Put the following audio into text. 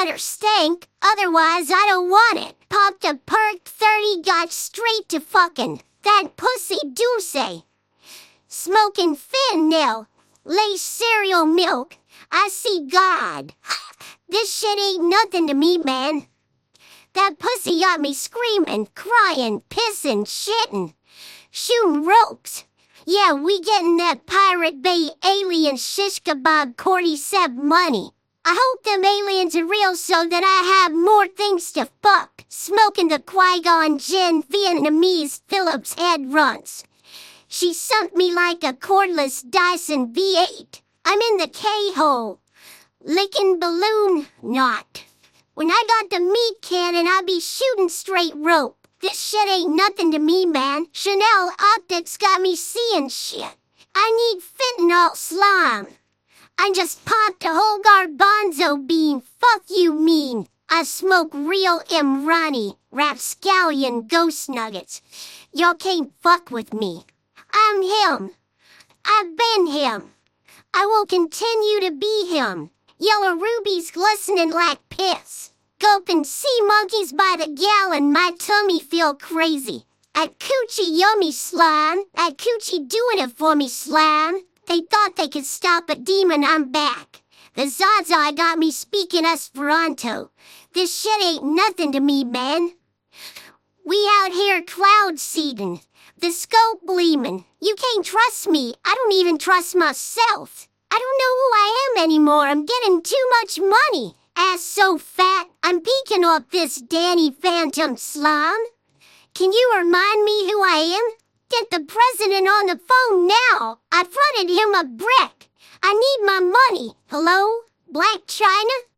better stank, otherwise I don't want it. Popped a perk 30, got straight to fucking that pussy Deuce. Smoking fentanyl, lace cereal milk. I see God. This shit ain't nothing to me, man. That pussy got me screaming, crying, pissing, shitting, shooting ropes. Yeah, we getting that Pirate Bay alien shish kebab cordyceps money. I hope them aliens are real so that I have more things to fuck. Smoking the Qui-Gon Jinn Vietnamese Phillips head runs. She sunk me like a cordless Dyson V8. I'm in the K-hole. Licking balloon knot. When I got the meat cannon, I be shooting straight rope. This shit ain't nothing to me, man. Chanel optics got me seeing shit. I need fentanyl slime. I just popped a whole garbanzo bean. Fuck you mean. I smoke real Imrani, rapscallion ghost nuggets. Y'all can't fuck with me. I'm him. I've been him. I will continue to be him. Yellow rubies glistening like piss. Gulping sea monkeys by the gallon, my tummy feel crazy. At coochie yummy slime, at coochie doing it for me slime. They thought they could stop a demon, I'm back. The Zaza got me speaking Esperanto. This shit ain't nothing to me, man. We out here cloud seeding. The scope gleaming. You can't trust me. I don't even trust myself. I don't know who I am anymore. I'm getting too much money. Ass so fat, I'm peeking off this Danny Phantom slime. Can you remind me who I am? Get the president on the phone now. I fronted him a brick. I need my money. Hello? Black China?